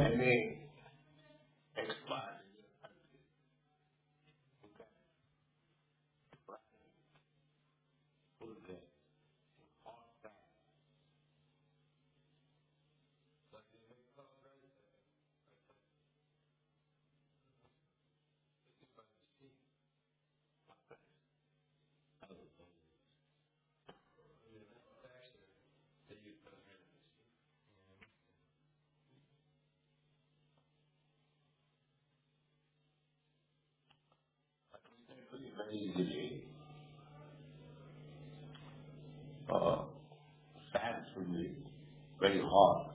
any expert who can hot back, but they make no sense. Very easily, sand should be very hot.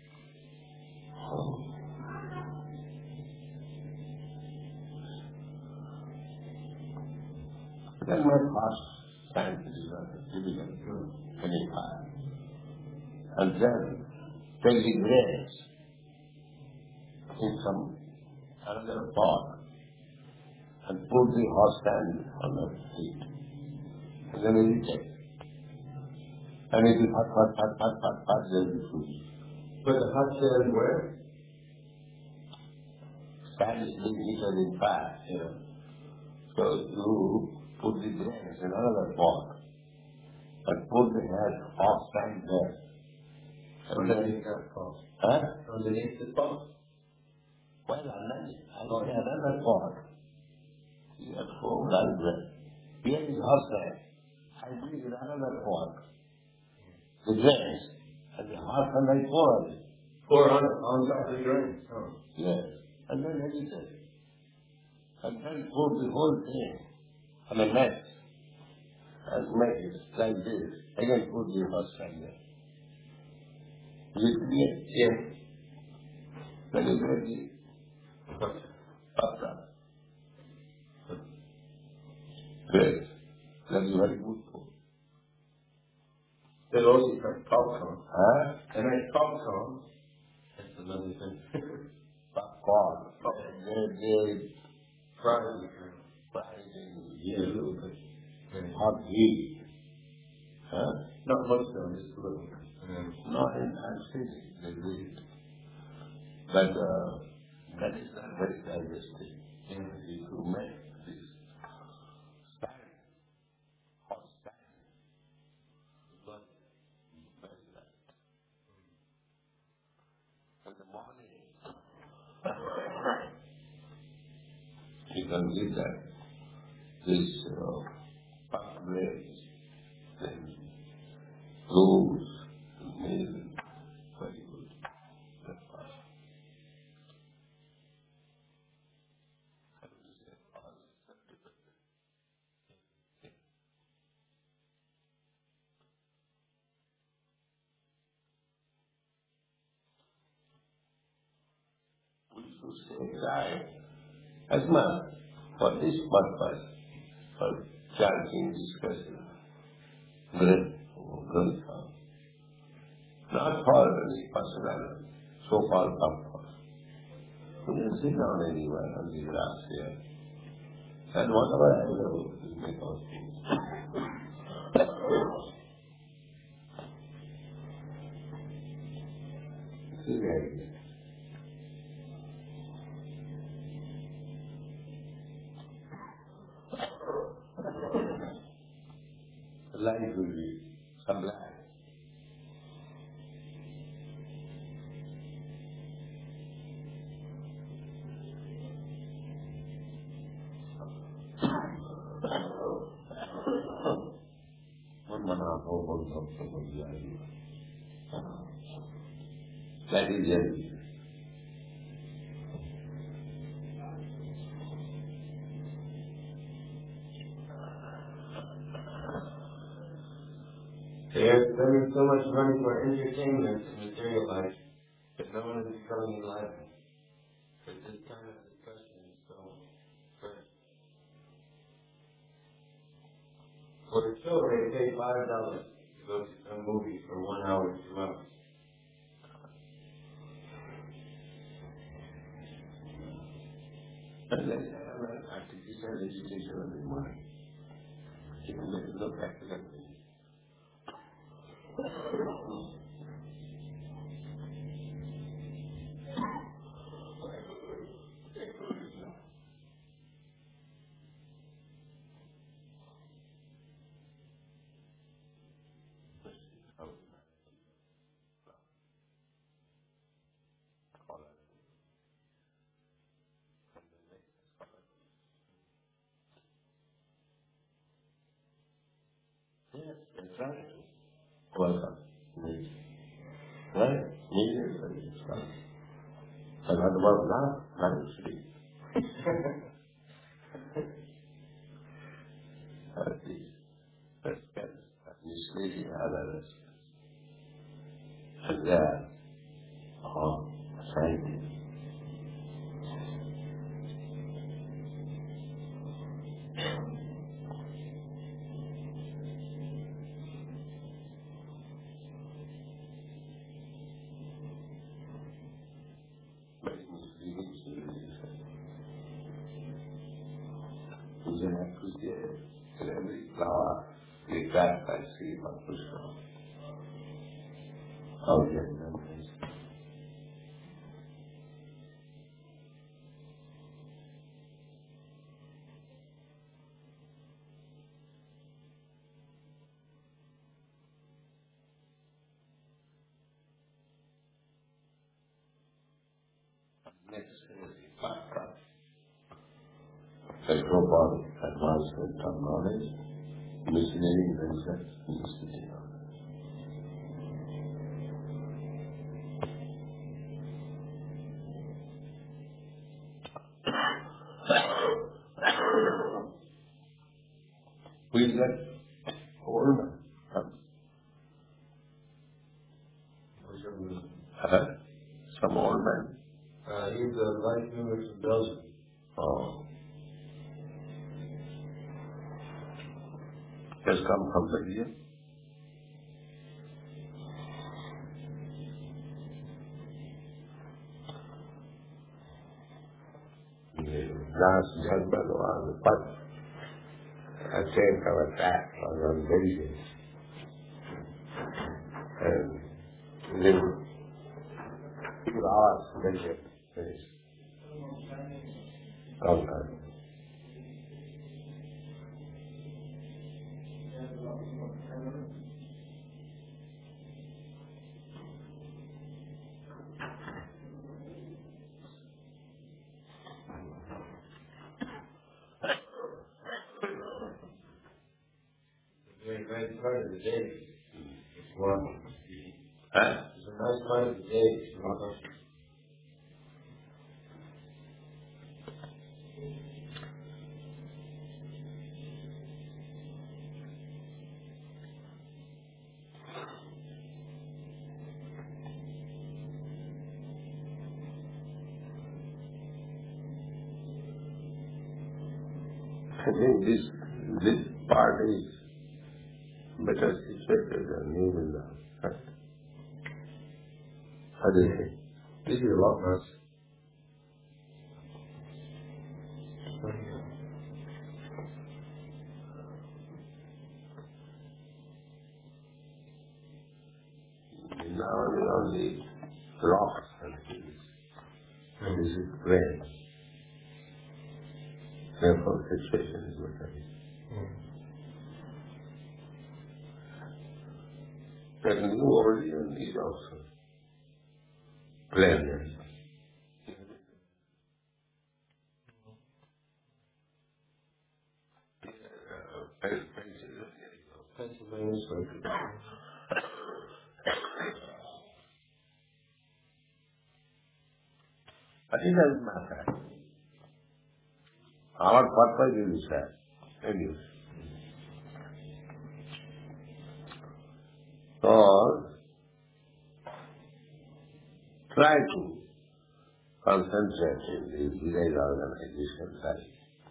Then my first sand is difficult to verify. And then take the grains in some another pot and put the hot sand on the heat. And then it is and it is hot, then it will. Put the hot sand where? Sand is being heated in fat. So you put the grains in another pot and put the hot sand there. Underneath that pot. Huh? Underneath the pot? Well, underneath. I got another pot. You have four grains. Here is hot sand. I put in another pot the grains and the hot sand I pour on it. Pour on top of the grains. Oh. Yes. And then agitate. And then put the whole thing on a mat and make it like this. Again put the hot sand there. Is it clear? Yeah. Then you get the pasta. Great. That is very good food. Then also you make popcorn. Huh? They make popcorn. That's another thing. Popcorn. They Fry it. fry it in Yeah, a little bit. Yeah. hot heat. Huh? Not much though, just a little. Not in anesthetic, they do it. But that is not very digestive. If you make this sand, hot sand, but very light. In the morning, you can give that this puff grapes, then fruits, milk, very good breakfast. We should say right as much for this purpose, for chanting, discussing, great, not for any personal so-called purpose. You can sit down anywhere on the grass here, and whatever I do, you make those things. See the idea. Life will be sublime. That is it. They are spending so much money for entertainment and material life that no one is becoming enlightened. But this kind of discussion is so fresh. For the show, they pay $5 to go to some movie for 1 hour, 2 hours. And then artificial education of the mind. You can make it look practical. yes, that's right. Welcome. Right? Immediately it's done. And what about now? Now it's free. At least, that's misleading others. And that, scientists. But misleading civilization is an appreciation in every flower we track by Sri Krishna. How Vietnam is. Necessarily part the global advancement of knowledge, misleading themselves and misleading others. Who is that? Old man. Some old man. He's a life member from Belgium. Oh. Has come from Belgium? Last January was the first attempt of attack on Belgium. And then people asked Belgium, conquered. Very nice part of the day. Wow. Huh? It's a nice part of the day. I think this part is better situated than New Vrindavan. Right? How do you think? This is a lot nice. Now we only rocks and things. And this is rain. Therefore, situation is what it is. The new origin is also clearness. Pennsylvania is like But it doesn't matter. Our purpose is that. Anyways. So, try to concentrate in the village organization side.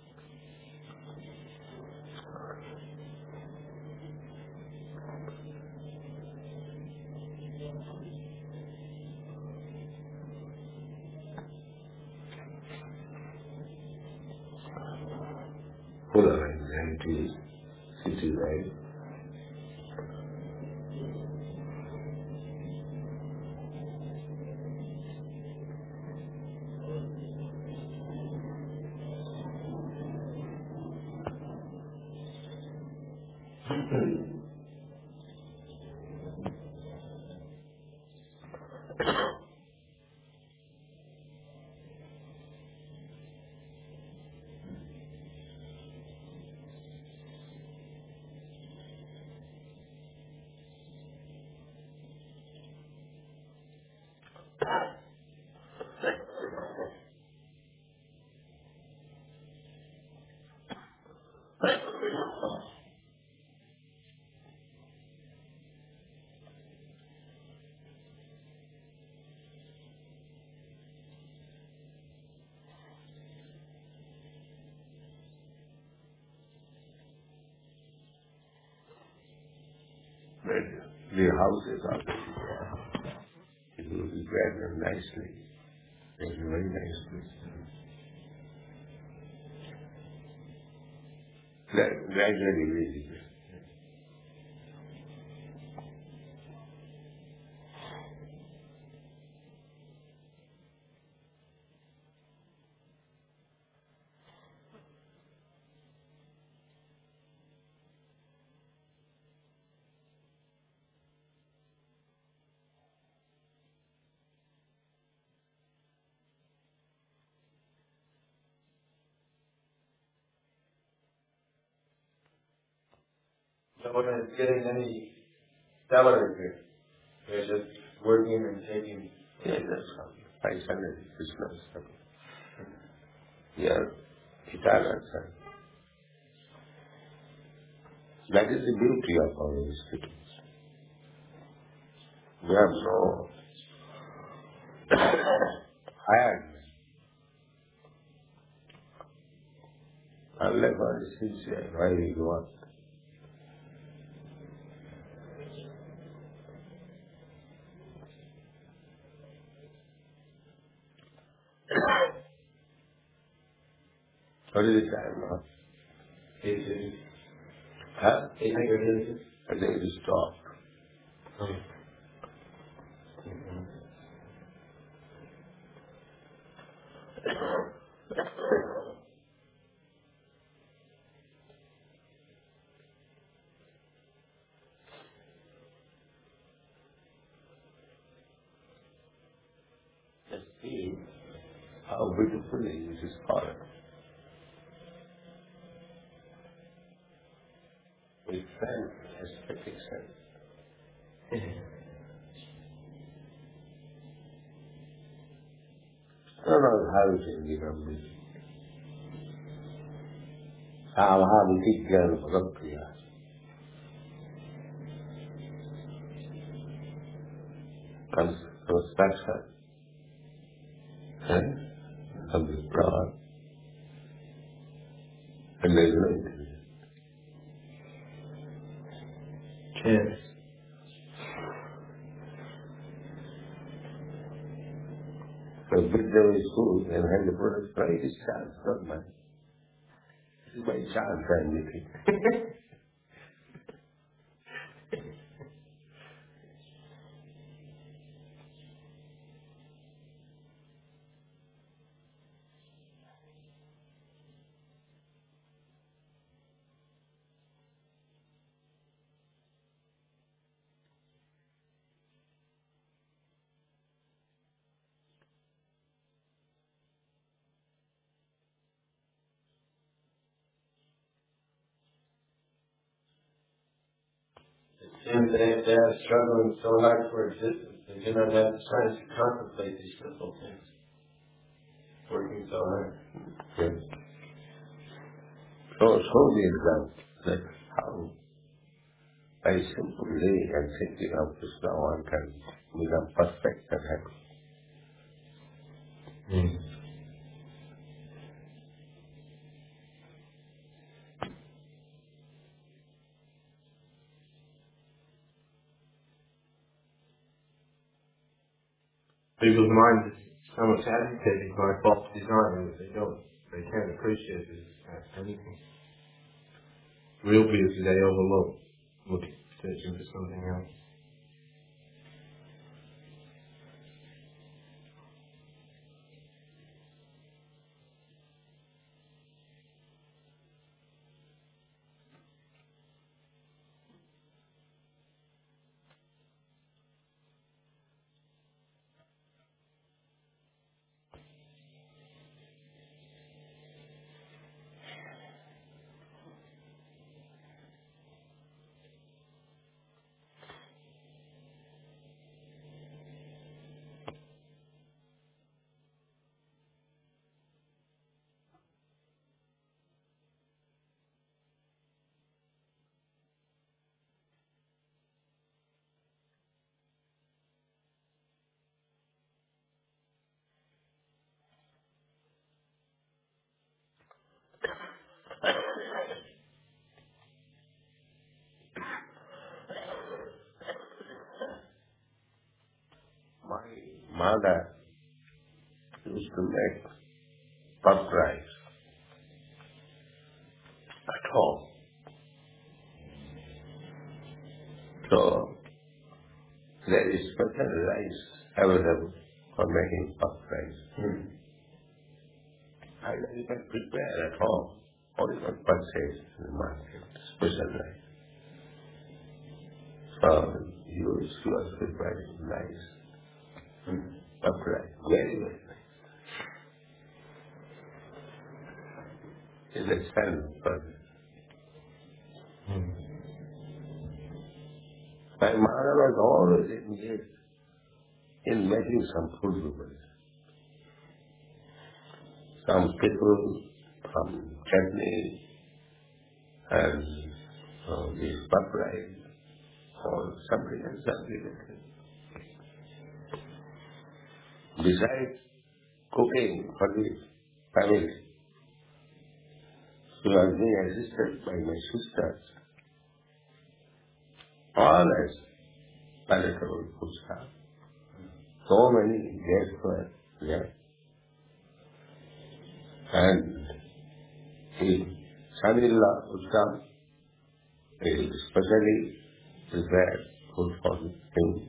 Full of anxiety, city-wide. The houses are there. It will be very nicely. It's a very nice place. Gradually visible. No one is getting any salary here. They're just working and taking. Yeah, that's how. 500 is not. Yeah, Italians. That is the beauty of our institutes. We have no hired unless one is sincere, why we go on. What is the time now? 8:30. Huh? 8:30. I think it is stopped. Just see how beautifully it is colored. With sense, aesthetic sense. No, how it is become. How it is girl clear. Construction. Of the broad. And there is no interview. Yes. So bid them in school and have the product price is chance, not mine. This is my chance I'm making. And they are struggling so hard for existence. They do not have the time to contemplate these simple things. Working so hard. Yes. So the example that how by simple way and thinking of Krishna one can become perfect and happy. People's minds is so much agitated by false design that they can't appreciate this as anything. Real beauty they overlook, looking searching for something else. mother used to make puffed rice at home. So there is special rice available for making puffed rice. And you can prepare at home or you can purchase in the market special rice. So she was preparing rice, puffed rice, very, very nice. In the sense, but my mother was always engaged in making some food preparation. Some people, some chutney, and this puffed rice, or something else. Besides cooking for the family, she was being assisted by my sisters, all as palatable food stuff. So many guests were there. And his son-in-law would come, he specially prepared food for him.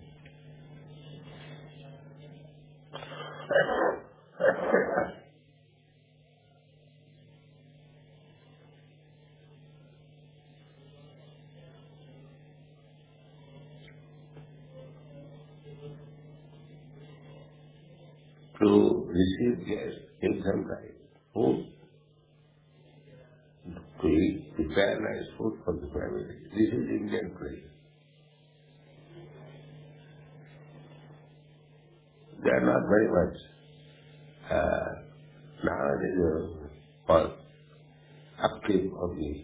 To receive guests, give them right food, to eat, prepare nice food for the family. This is Indian place. They are not very much nowadays for upkeep of the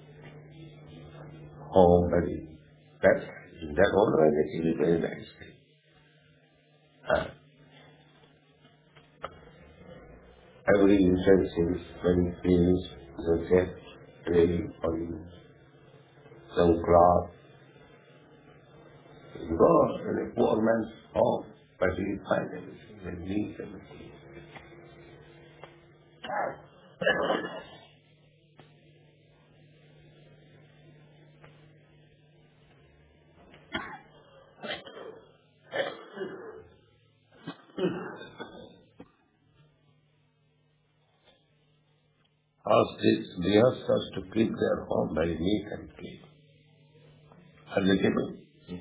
home, but that old way they keep it very nicely. Every utensil, when finished, is kept ready for you. Some cloth. You go in a poor man's home, but you find everything and neat and clean. Ask these grihasthas to keep their home very neat and clean. Are they keeping?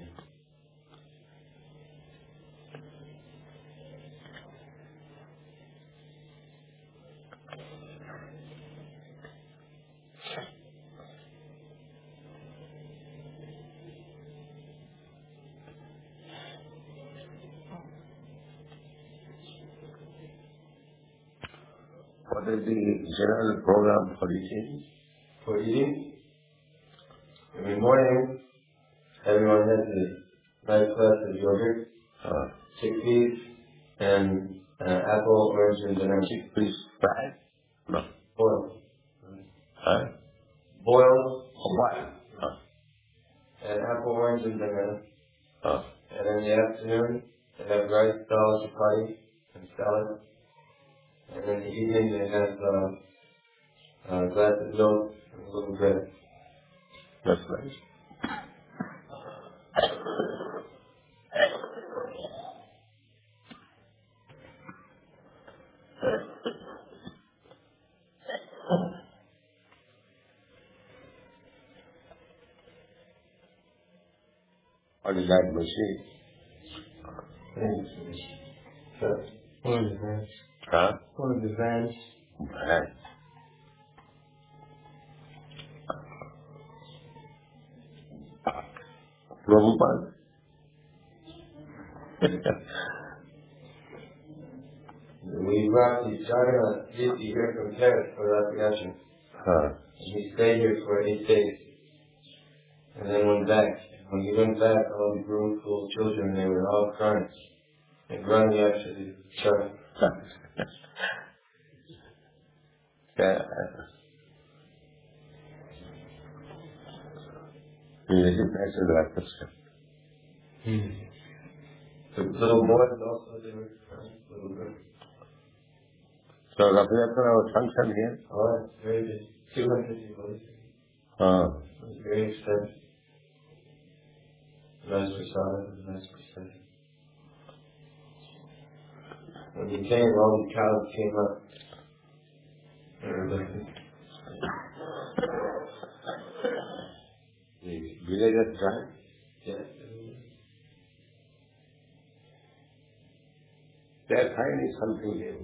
What is the general program for eating? For eating, every morning, everyone has a nice glass of yogurt, chickpeas, and apple, orange, and banana. Chickpeas fried? No. Boiled. Huh? Boiled. Why? And apple, orange, and banana. Huh? And in the afternoon, they have rice, dal, chapati, and salad. And in the evening, they have a glass of milk and a little bread. That's nice. What is that machine? One of the vans. Huh? One of the vans. Right. Prabhupada? We brought the Jagannath Deity here from Paris for Ratigashan. Huh. He stayed here for 8 days. And then went back. When he went back, all the groomful children, they were all crying. And running after the child. Yeah. This is natural question. The little boys also, they were little girls. So Rathayatra function here? Oh, it's very big. 200 people. It's very expensive. Nice prasad, nice procession. When we came, all the cows came up. The villagers drank? Yes. They are finding something new.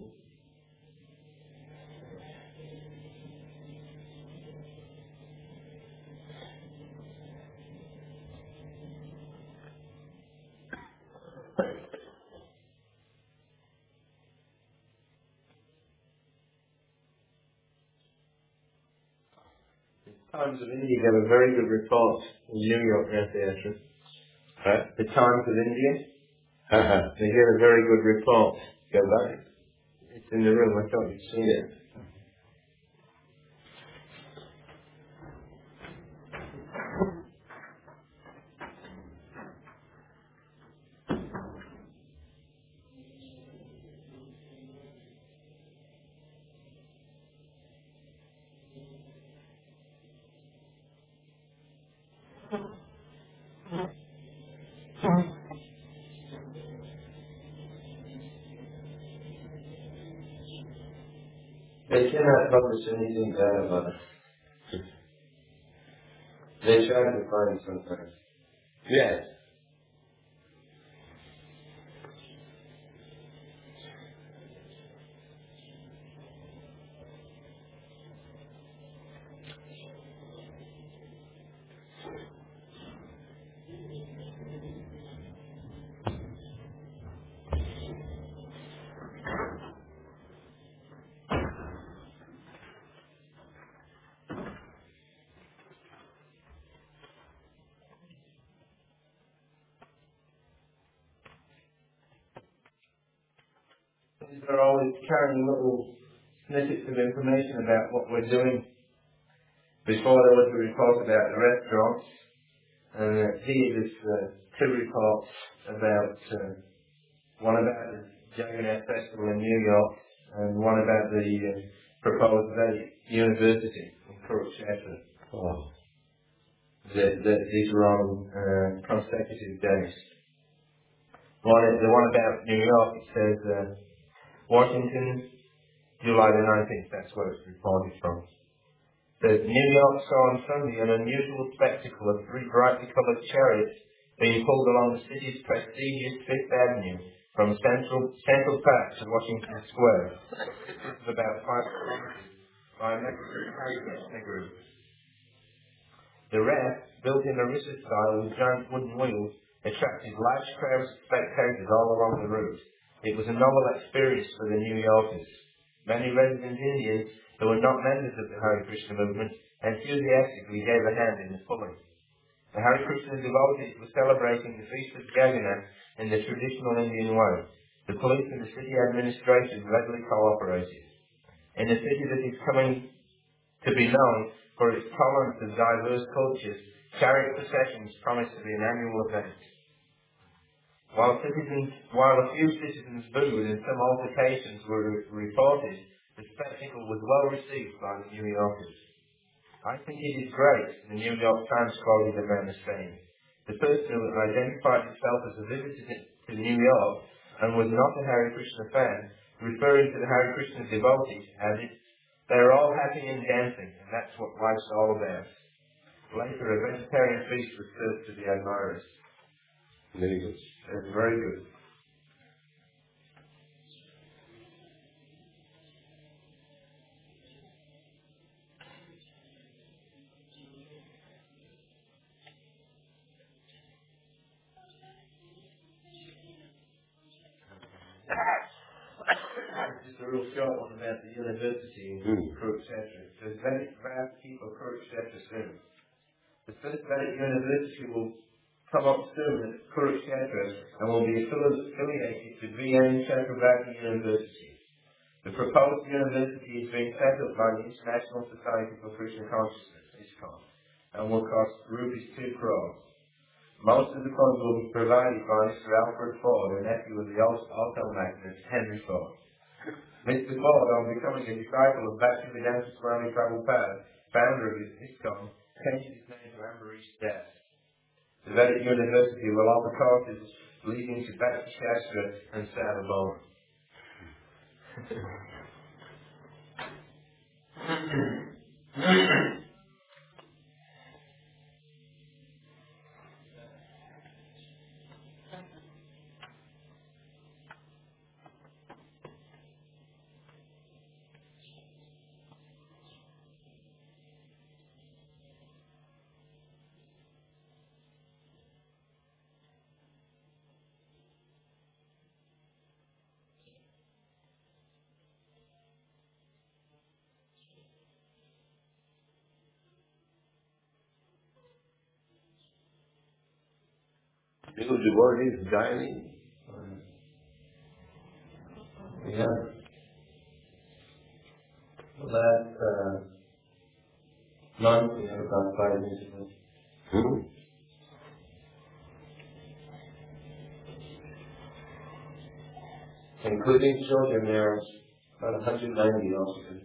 Times of India gave a very good report in New York Rathayatra. Huh? The Times of India, they gave a very good report. Go back. It's in the room, I thought you'd seen it. They cannot publish anything bad about it. They try to find sometimes. Yes. They're always carrying little snippets of information about what we're doing. Before there was a report about the restaurants, and here there's two reports about one about the Jagannath Festival in New York and one about the proposed Vedic University in Kurukshetra. Oh. These were on consecutive days. The one about New York, it says Washington, July the 19th, that's where it's reported from. The New York saw on Sunday an unusual spectacle of three brightly coloured chariots being pulled along the city's prestigious Fifth Avenue from Central Park to Washington Square. This is about 5 kilometers by a Mexican carriage group. The raft, built in Orissa style with giant wooden wheels, attracted large crowds of spectators all along the route. It was a novel experience for the New Yorkers. Many resident Indians who were not members of the Hare Krishna movement enthusiastically gave a hand in the pulling. The Hare Krishna devotees were celebrating the Feast of Jagannath in the traditional Indian way. The police and the city administration readily cooperated. In a city that is coming to be known for its tolerance of diverse cultures, chariot processions promise to be an annual event. While a few citizens booed and some altercations were reported, the spectacle was well received by the New Yorkers. I think it is great, the New York Times quoted a man as saying. The person who identified himself as a visitor to New York and was not a Hare Krishna fan, referring to the Hare Krishna devotees, added, "They are all happy and dancing, and that's what life's all about." Later, a vegetarian feast was served to the admirers. Very good. It's very good. Just a real short one about the university in Kurukshetra. There's vast people Kurukshetra soon. The first Vedic university will come up soon at Kurukshetra and will be affiliated to V.N. Chakravarti University. The proposed university is being set up by the International Society for Krishna Consciousness, ISKCON, and will cost rupees 2 crores. Most of the funds will be provided by Mr. Alfred Ford, a nephew of the auto magnate Henry Ford. Mr. Ford, on becoming a disciple of Baptist Redemptorist Family Travel Path, founder of his ISKCON, changed his name to Ambarish Das. The Vedic University will offer courses leading to Bhakti Shastra and Sadhavana. Because the world is dying. Yeah. Last month we had about 5 incidents. Including children, there are about 190 officers.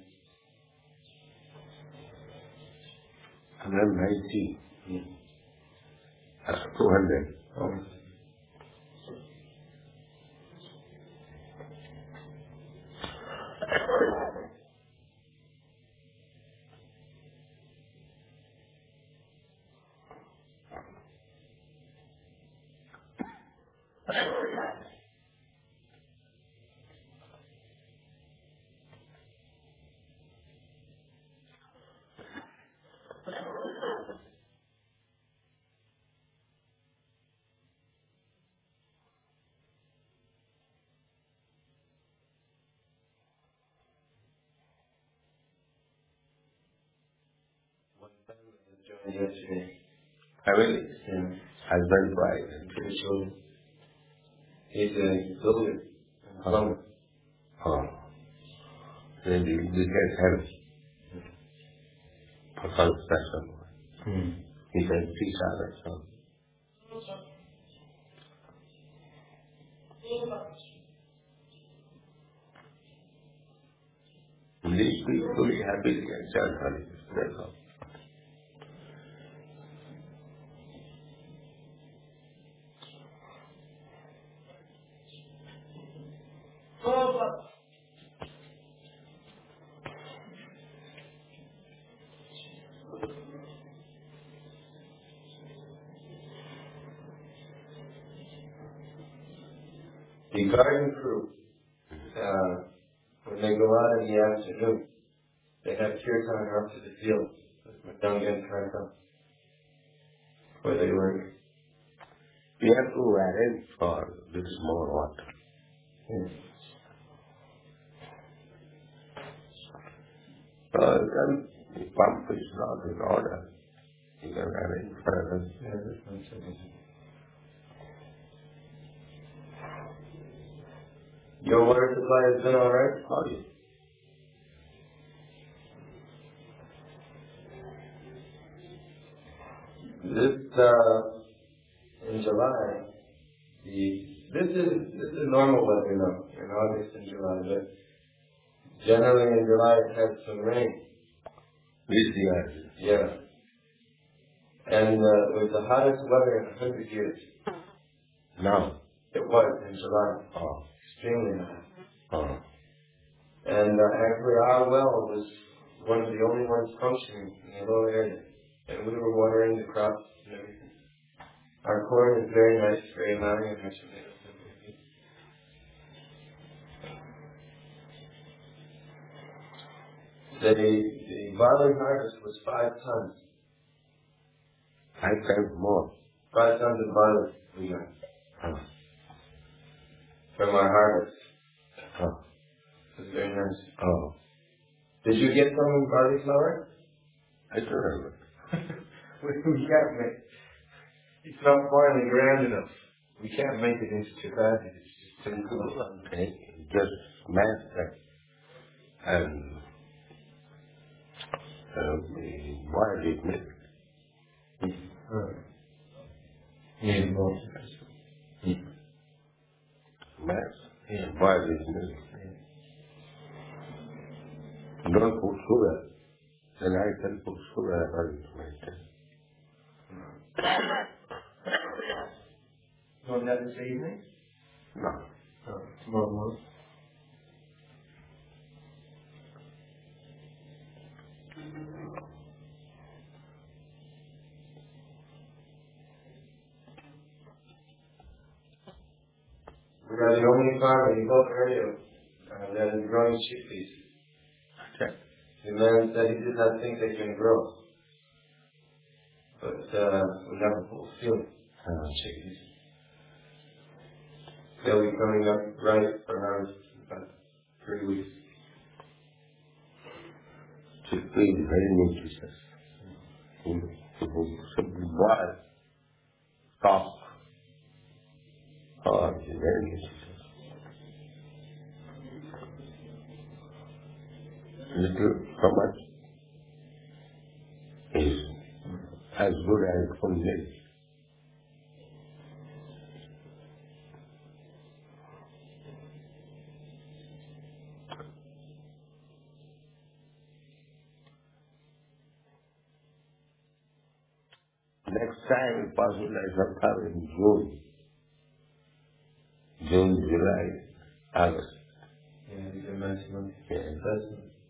190. That's 200. Oh. Yesterday. Family? Yeah. Husband, wife, and 2 children. He's a builder and plumber. oh. Then you get help for some special. He said, peace out, so. These people be happy to get church honey. That's all. The garden crew, when they go out in the afternoon, they have kirtan up to the field with Dungan Karaka, where they work. We have to arrange for this more water. Yes. Then the pump is not in order. You can arrange for us. Yeah, that's not so easy. Your water supply has been alright? Oh, yes. In July, this is normal weather now, in August and July, but generally in July it has some rain. This year. Yeah. And it was the hottest weather in 100 years. Now. It was in July. Oh. Extremely hot. Oh. And actually our well was one of the only ones functioning in the whole area. And we were watering the crops and everything. Our corn is very nice, very high, and our tomatoes are very good. The barley harvest was 5 tons. 5 times more. 5 tons of barley we got. Oh. From our harvest. Oh. It was very nice. Oh. Did you get some barley flour? I don't remember. We can't make it. It's not finely ground enough. We can't make it into chapati. It's just too cool. Okay. Just smash that. And boil it milk. Yeah, more. Maths. Why business? Don't put sugar. Then I can put sugar on it. You want that this evening? No. Tomorrow morning. We are the only farm in both areas that is growing chickpeas. Okay. The man said he did not think they can grow. But we have a full field of chickpeas. They'll be coming up right for harvest in about 3 weeks. Chickpea is very nutritious. Simply boil, soft, it's very nutritious. Little, so much is as good as full milk. Next time, possibly sometime in June, July, August. Yeah, these are nice months. Yeah. That's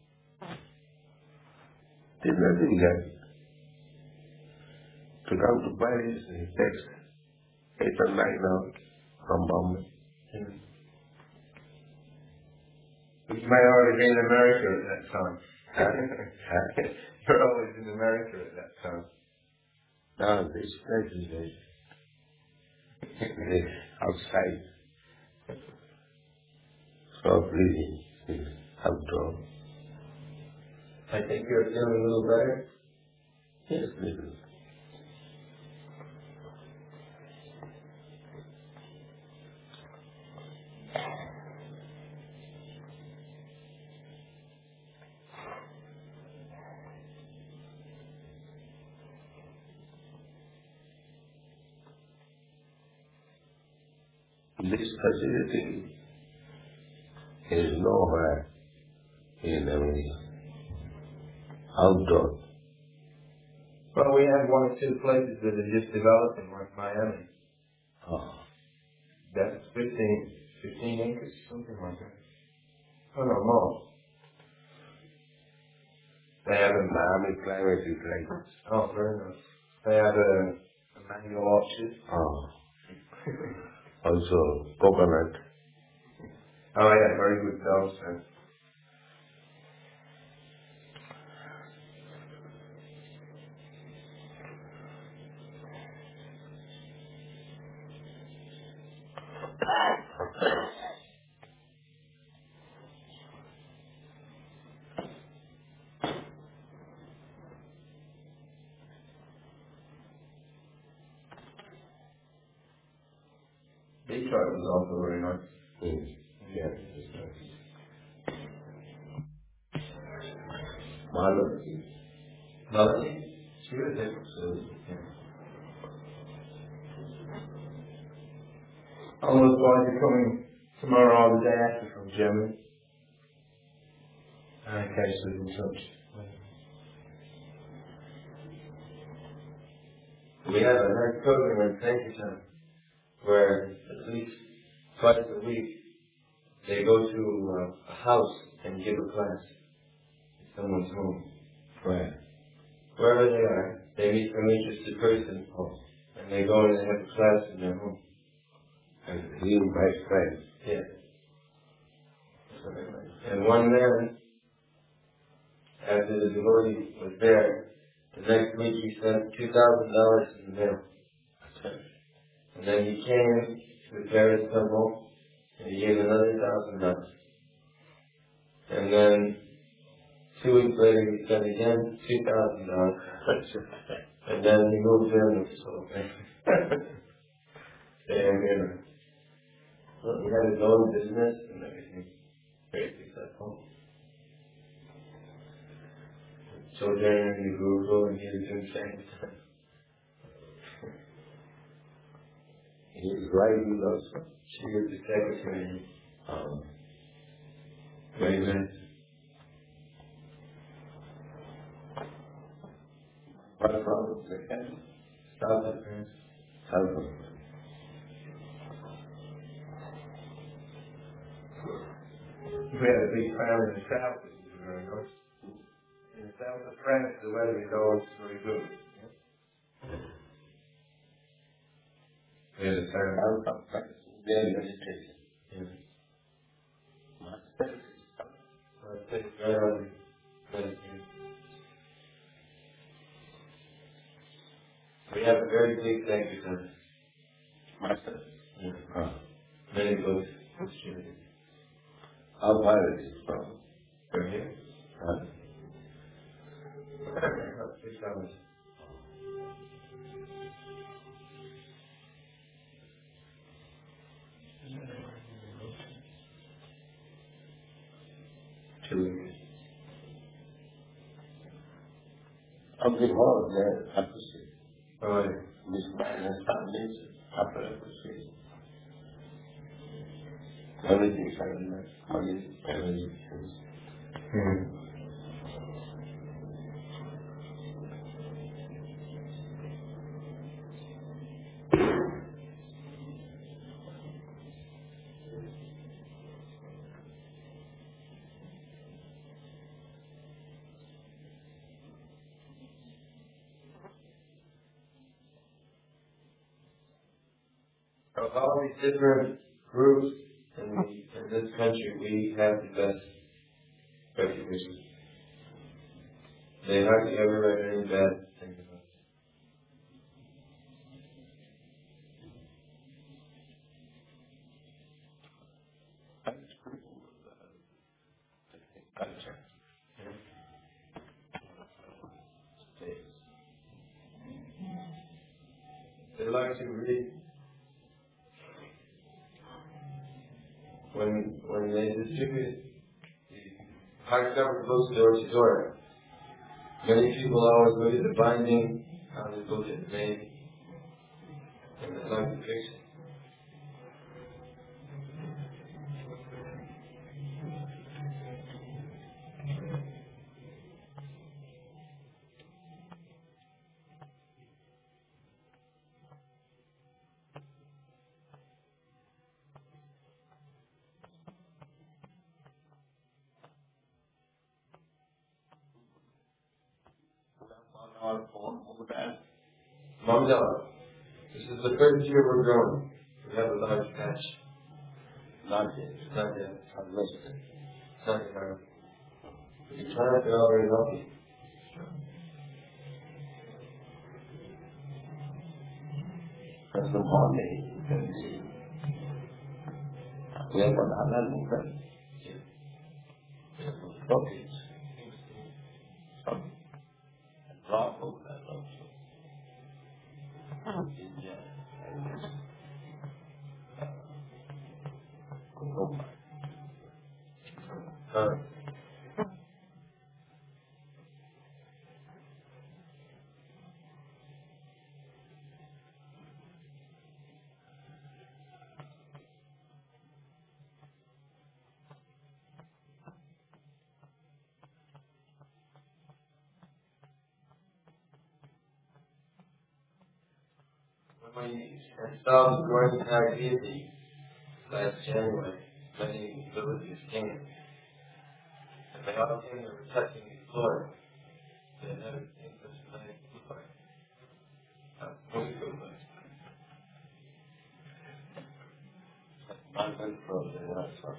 There's nothing that to come to Paris, it takes 8 or 9 hours from Bombay. You might already be in America at that time. You're always in America at that time. Now this place is outside, so breathing is outdoor. I think you're feeling a little better. Yes, little. This facility is nowhere in America. Outdoor. Well, we have 1 or 2 places that are just developing, like Miami. Oh, That's 15 acres, something like that. Oh, no, more. They have a Miami climate is like this. oh, very nice. They have a mango orchard. Oh. Also coconut. Oh, yeah, very good dogs. Detroit was also very nice. Yeah. Marlow. Lovely. She was there. All those boys are coming tomorrow or the day after from Germany. I catch them in touch. We have a nice program in Pinkerton where at least twice a week they go to a house and give a class in someone's home. Where? Wherever they are, they meet some interested person and they go in and have a class in their home. And he invites friends. Yeah. And one man, after the devotee was there, the next week he sent $2,000 in the mail. And then he came to the Paris temple and he gave another $1,000. And then 2 weeks later he sent again $2,000. And then he moved in with his whole family. He had his own business and everything. Very successful. Children in the Google and he was doing the same. His lady also. She is the secretary. Raymond. What from the second? Southern. Southern. We had a big fire in the south, which is very nice. In the south of France, the weather is always very good. We had a fire. South of France. Very vegetation. Yeah. Master. I think very good. We have a very big thank you center. Master. Yeah. Many books. How far is it from? From here? Huh? 6 hours. Of the whole, they appreciate. Oh, This man has families, appreciate. Everything is nice. Money, everything is. Of all these different groups in this country, we have the best reputation. They hardly ever write any bad things about us. That's pretty cool. Culture. They like to read. When they distribute the hardcover books door to door, many people always look at the binding, how the book is made, and they like the picture. Our phone, over there. Mom Dog, this is the first year we're growing. We have a large patch. Not yet. Not yet. I've missed it. Not yet. We try to be all very healthy. Because the morning, you can see. We have another movement. Focus. Some raw movement also. India and Roma. When we installed the Gordon Tower deity last January, many villages came. And they all came and were touching the floor. They had never seen such a nice floor. Very good. I'm going to throw the last one.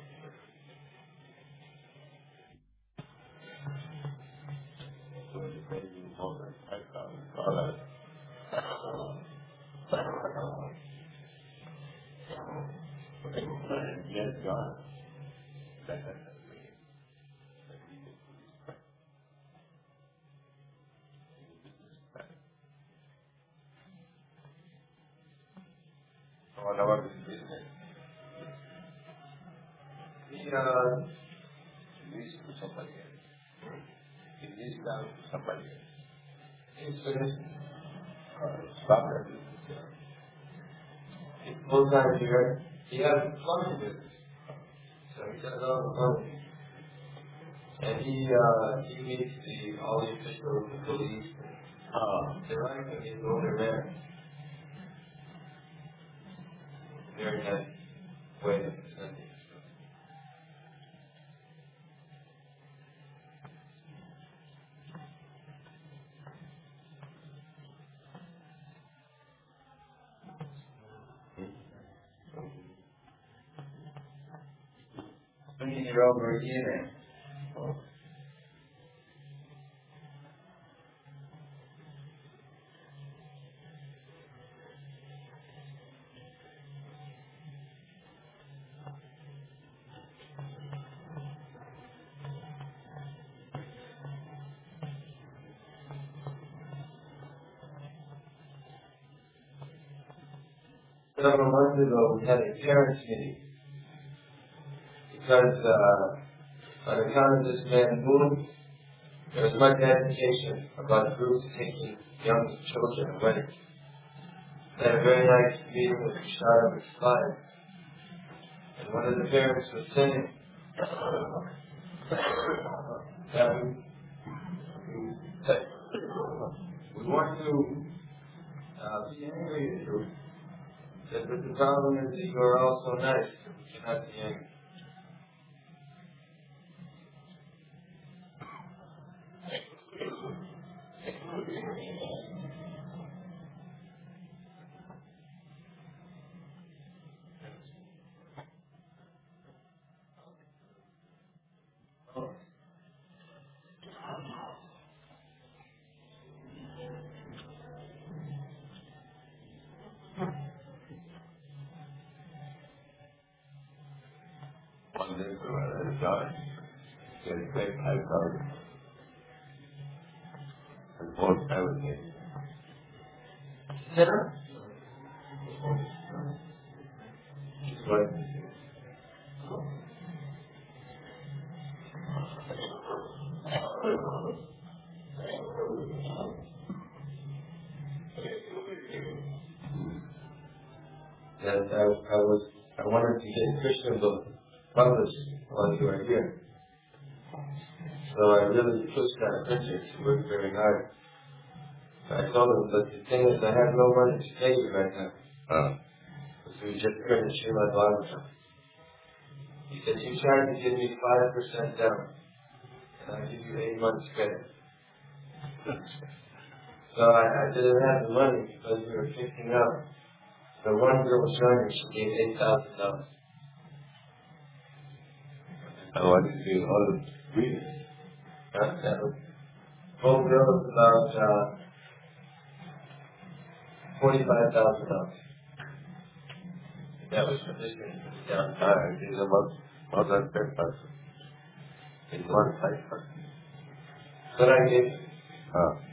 So the baby moment, I found God. Yes, God. What about this business? It needs to somebody else. It needs down to somebody else. It's finished. Stop that. It full-time here. He has a plumbing business. So he does all the plumbing. And he meets all the officials, the police. They like him. He's older man. Very nice way of presenting. You're over here. Several months ago, we had a parents' meeting because on account of this man's wound, there was much agitation about groups taking young children away. We had a very nice meeting with Shara B'Tzlai, and one of the parents was saying that we want to be angry at you. But the problem is that you are all so nice, we cannot be angry. One day, I died. Getting great high power. And both everything. Sinner? Right. And I wanted to get Christian book published while you were here. So I really pushed that printer to work very hard. I told him, but the thing is, I have no money to pay you right now. So we just printed Srimad Bhagavatam. He said, you tried to give me 5% down, and I'll give you 8 months credit. So I didn't have the money because we were fixing up. So one girl was joining, she gave $8,000. I wanted to do all the reading. That was both girls about $45,000. That was for this thing. These are more than 10,000. In one cycle. But I gave